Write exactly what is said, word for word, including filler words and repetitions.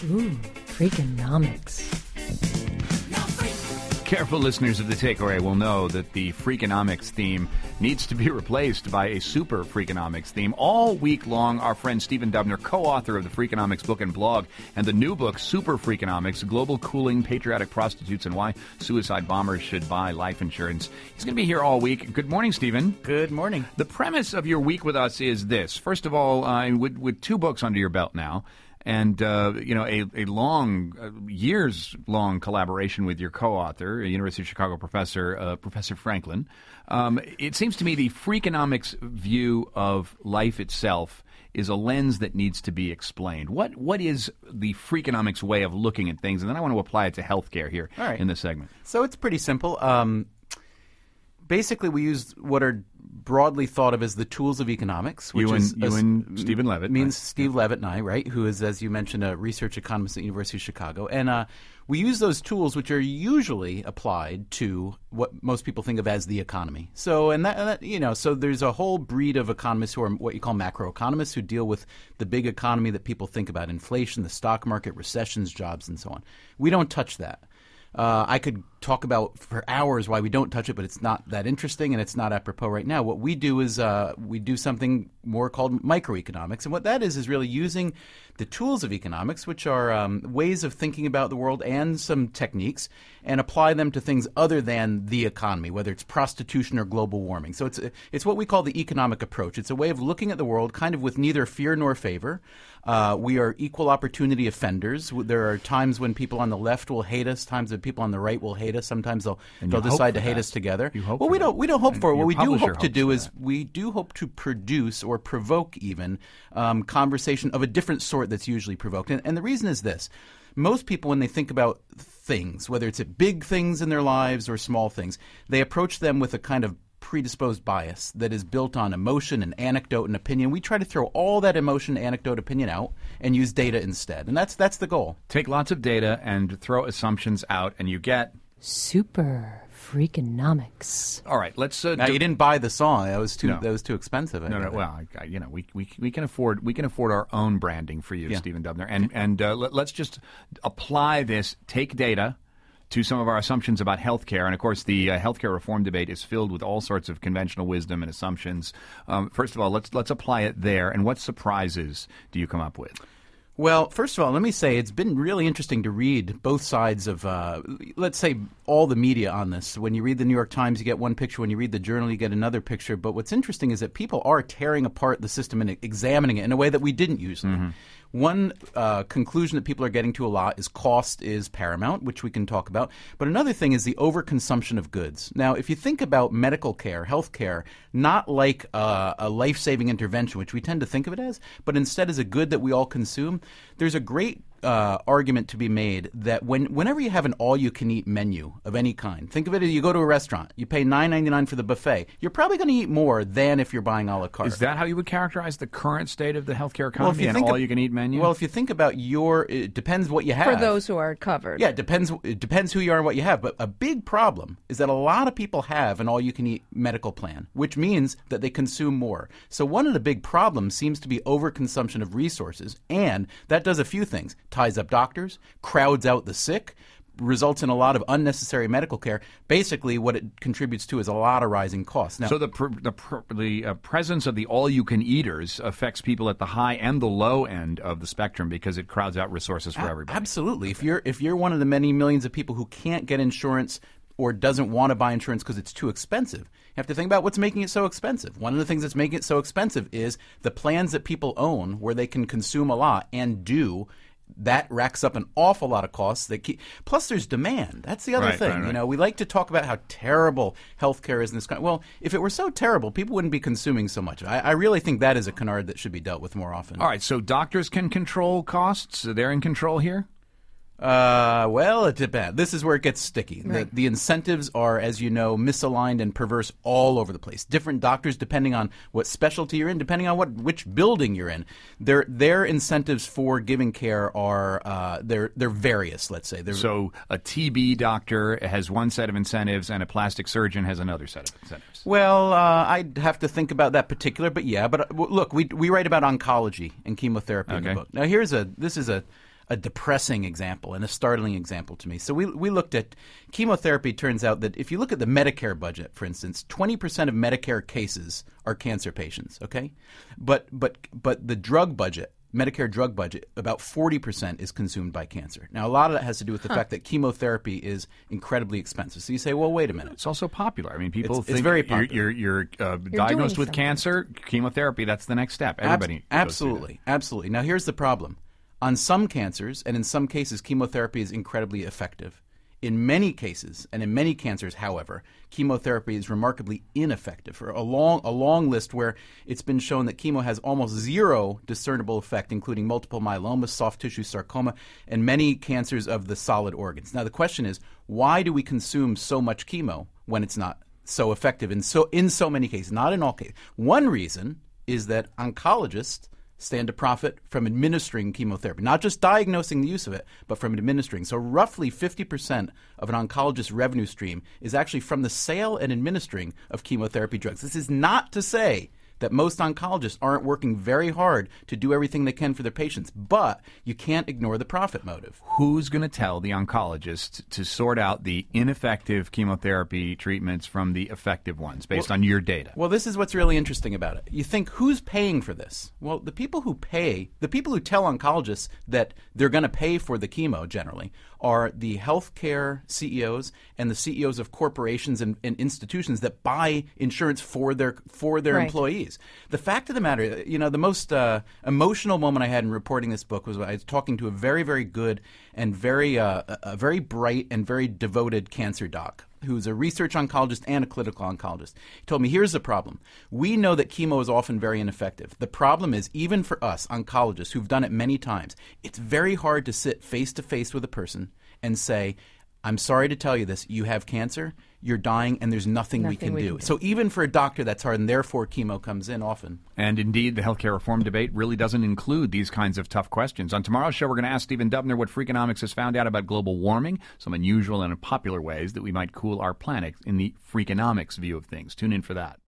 Ooh, Freakonomics. Careful listeners of The Takeaway will know that the Freakonomics theme needs to be replaced by a super Freakonomics theme. All week long, our friend Stephen Dubner, co-author of the Freakonomics book and blog, and the new book, Super Freakonomics, Global Cooling, Patriotic Prostitutes, and Why Suicide Bombers Should Buy Life Insurance. He's going to be here all week. Good morning, Stephen. Good morning. The premise of your week with us is this. First of all, uh, with, with two books under your belt now, and, uh, you know, a, a long, uh, years-long collaboration with your co-author, a University of Chicago professor, uh, Professor Franklin. Um, it seems to me the Freakonomics view of life itself is a lens that needs to be explained. What What is the Freakonomics way of looking at things? And then I want to apply it to healthcare here All right. in this segment. So it's pretty simple. Um, basically, we use what are broadly thought of as the tools of economics, which you and, is you a, and Stephen Levitt. means right? Steve Levitt and I, right, who is, as you mentioned, a research economist at the University of Chicago. And uh, we use those tools, which are usually applied to what most people think of as the economy. So, and that, that you know, so there's a whole breed of economists who are what you call macroeconomists, who deal with the big economy that people think about: inflation, the stock market, recessions, jobs, and so on. We don't touch that. Uh, I could talk about for hours why we don't touch it, but it's not that interesting and it's not apropos right now. What we do is uh, we do something more called microeconomics. And what that is is really using the tools of economics, which are um, ways of thinking about the world and some techniques, and apply them to things other than the economy, whether it's prostitution or global warming. So it's, it's what we call the economic approach. It's a way of looking at the world kind of with neither fear nor favor. Uh, we are equal opportunity offenders. There are times when people on the left will hate us, times when people on the right will hate us. Sometimes they'll And they'll you decide hope to for hate that. us together. You hope well, for we that. don't we don't hope And for it. your What we do publisher hope to hopes do for is that. we do hope to produce or provoke even um, conversation of a different sort that's usually provoked. And, and the reason is this. Most people, when they think about things, whether it's at big things in their lives or small things, they approach them with a kind of predisposed bias that is built on emotion and anecdote and opinion. We try to throw all that emotion, anecdote, opinion out and use data instead. And that's that's the goal. Take lots of data and throw assumptions out, and you get... Super Freakonomics. All right, let's... Uh, Now, do- you didn't buy the song. That was too No. that was too expensive. I No, no. think. Well, I, I, you know, we, we we can afford we can afford our own branding for you, Yeah. Stephen Dubner, and and uh, let, let's just apply this. Take data to some of our assumptions about healthcare, and of course, the uh, healthcare reform debate is filled with all sorts of conventional wisdom and assumptions. Um, first of all, let's let's apply it there. And what surprises do you come up with? Well, first of all, let me say it's been really interesting to read both sides of, uh, let's say, all the media on this. When you read the New York Times, you get one picture. When you read the Journal, you get another picture. But what's interesting is that people are tearing apart the system and examining it in a way that we didn't usually. Mm-hmm. One uh, conclusion that people are getting to a lot is cost is paramount, which we can talk about. But another thing is the overconsumption of goods. Now, if you think about medical care, health care, not like uh, a life-saving intervention, which we tend to think of it as, but instead as a good that we all consume, there's a great uh, argument to be made that when whenever you have an all-you-can-eat menu of any kind, think of it as you go to a restaurant, you pay nine ninety-nine for the buffet, you're probably going to eat more than if you're buying a la carte. Is that how you would characterize the current state of the healthcare Well, if economy you and think all of- you can eat menu? Well, if you think about your, it depends what you have. For those who are covered. Yeah, it depends. It depends who you are and what you have. But a big problem is that a lot of people have an all-you-can-eat medical plan, which means that they consume more. So one of the big problems seems to be overconsumption of resources, and that does a few things: ties up doctors, crowds out the sick, results in a lot of unnecessary medical care. Basically, what it contributes to is a lot of rising costs. Now, so the pr- the pr- the uh, presence of the all-you-can-eaters affects people at the high and the low end of the spectrum because it crowds out resources for A- everybody. Absolutely. If you're if you're one of the many millions of people who can't get insurance or doesn't want to buy insurance because it's too expensive, you have to think about what's making it so expensive. One of the things that's making it so expensive is the plans that people own where they can consume a lot and do. That racks up an awful lot of costs. That keep, plus, there's demand. That's the other Right, thing. right, right. You know, we like to talk about how terrible healthcare is in this country. Well, if it were so terrible, people wouldn't be consuming so much. I, I really think that is a canard that should be dealt with more often. All right, so doctors can control costs. They're in control here? Uh, well, it depends. This is where it gets sticky. Right. The, the incentives are, as you know, misaligned and perverse all over the place. Different doctors, depending on what specialty you're in, depending on what which building you're in, their their incentives for giving care are uh, they're they're various. Let's say they're, So a T B doctor has one set of incentives and a plastic surgeon has another set of incentives. Well, uh, I'd have to think about that particular, but yeah. But uh, w- look, we we write about oncology and chemotherapy in the Okay. book. Now, here's a this is a a depressing example and a startling example to me. So we we looked at chemotherapy. Turns out that if you look at the Medicare budget, for instance, twenty percent of Medicare cases are cancer patients, okay? But but but the drug budget, Medicare drug budget, about forty percent is consumed by cancer. Now, a lot of that has to do with the huh. fact that chemotherapy is incredibly expensive. So you say, well, wait a minute. It's also popular. I mean, people it's, think it's very popular. You're, you're, you're, uh, you're diagnosed with cancer, chemotherapy, that's the next step. Everybody Ab- Absolutely. Absolutely. Now, here's the problem. On some cancers, and in some cases, chemotherapy is incredibly effective. In many cases, and in many cancers, however, chemotherapy is remarkably ineffective for a long, a long list where it's been shown that chemo has almost zero discernible effect, including multiple myeloma, soft tissue sarcoma, and many cancers of the solid organs. Now, the question is, why do we consume so much chemo when it's not so effective in so, in so many cases? Not in all cases. One reason is that oncologists stand to profit from administering chemotherapy, not just diagnosing the use of it, but from administering. So roughly fifty percent of an oncologist's revenue stream is actually from the sale and administering of chemotherapy drugs. This is not to say that most oncologists aren't working very hard to do everything they can for their patients, but you can't ignore the profit motive. Who's going to tell the oncologist to sort out the ineffective chemotherapy treatments from the effective ones based well, on your data? Well, this is what's really interesting about it. You think, who's paying for this? Well, the people who pay, the people who tell oncologists that they're going to pay for the chemo generally are the healthcare C E Os and the C E Os of corporations and, and institutions that buy insurance for their for their right. employees. The fact of the matter, you know, the most uh, emotional moment I had in reporting this book was when I was talking to a very, very good and very, uh, a very bright and very devoted cancer doc who's a research oncologist and a clinical oncologist. He told me, here's the problem. We know that chemo is often very ineffective. The problem is, even for us oncologists who've done it many times, it's very hard to sit face-to-face with a person and say, I'm sorry to tell you this, you have cancer, you're dying, and there's nothing, nothing we can we do. Can do. So even for a doctor, that's hard, and therefore chemo comes in often. And indeed, the healthcare reform debate really doesn't include these kinds of tough questions. On tomorrow's show, we're going to ask Stephen Dubner what Freakonomics has found out about global warming, some unusual and unpopular ways that we might cool our planet in the Freakonomics view of things. Tune in for that.